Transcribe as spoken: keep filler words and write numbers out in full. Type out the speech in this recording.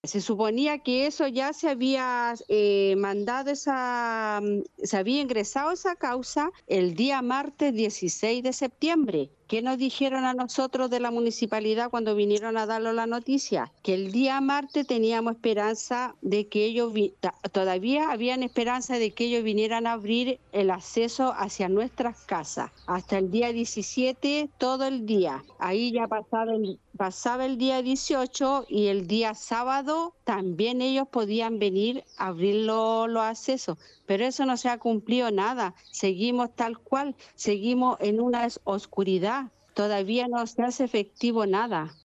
Se suponía que eso ya se había eh, mandado esa, mm, se había ingresado esa causa el día martes dieciséis de septiembre. ¿Qué nos dijeron a nosotros de la municipalidad cuando vinieron a darnos la noticia? Que el día martes teníamos esperanza de que ellos, vi- ta- todavía habían esperanza de que ellos vinieran a abrir el acceso hacia nuestras casas. Hasta el día diecisiete, todo el día. Ahí ya pasaba el, pasaba el día dieciocho y el día sábado también ellos podían venir a abrir lo- los accesos. Pero eso no se ha cumplido nada. Seguimos tal cual, seguimos en una oscuridad. Todavía no se hace efectivo nada.